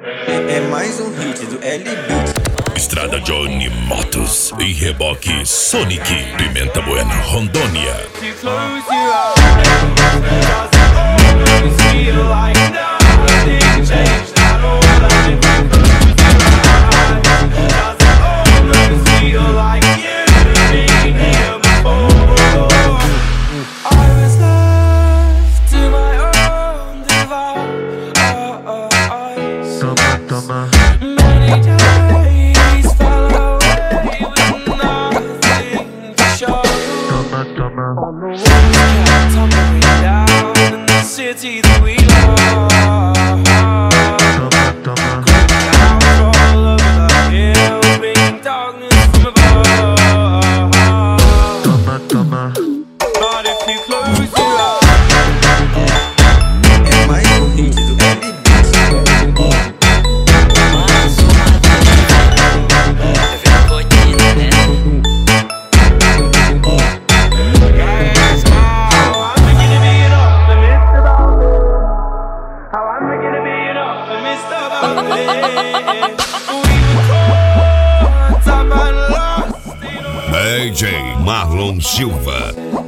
É mais um hit do L-Beat. Estrada Johnny Motos e reboque Sonic, Pimenta Buena, Rondônia. Many days fell away with nothing to show. On the walls kept tumbling down in the city that we love. Great clouds all over the hills, bringing darkness from above. But if you close your eyes, É mais um hit do L-Beat. DJ Marlon Silva.